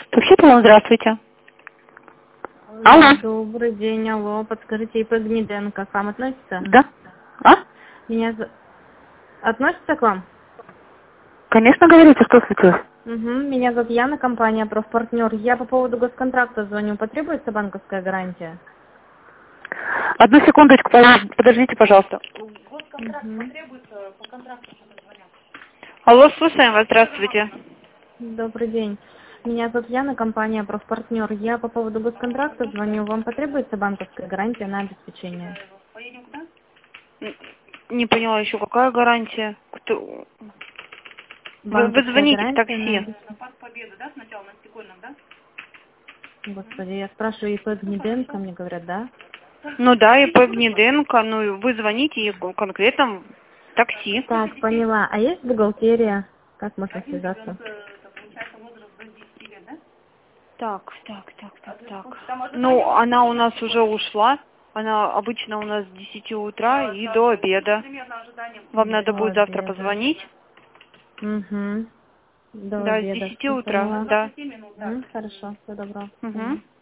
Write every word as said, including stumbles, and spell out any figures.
Такси-талон, здравствуйте. Алло. Добрый день, алло. Подскажите, ИП Гнеденко к вам относится? Да. А? Меня за- относится к вам? Конечно, говорите, что случилось? Угу. Меня зовут Яна, компания «Профпартнер». Я по поводу госконтракта звоню. Потребуется банковская гарантия? Одну секундочку, пожалуйста, подождите, пожалуйста. Госконтракт Угу. потребуется, по контракту что-то звонят. Алло, слушаем вас, здравствуйте. Добрый день. Меня зовут Яна, компания «Профпартнер». Я по поводу госконтракта звоню. Вам потребуется банковская гарантия на обеспечение? Н- Не поняла еще, какая гарантия? Кто? Вы, вы Банковская звоните в гарантия на такси. обеспечение. Господи, я спрашиваю ИП Гнеденко, мне говорят, да? Ну да, ИП Гнеденко, ну вы звоните и конкретно в такси. Так, поняла. А есть бухгалтерия? Как можно связаться? Так, так, так, так, так. Ну, она у нас уже ушла. Она обычно у нас с десяти утра и до обеда. Вам надо До будет завтра обеда. позвонить. Угу. До Да, с обеда. десяти Все утра, поняла. да. Угу, хорошо, всего доброго. Угу.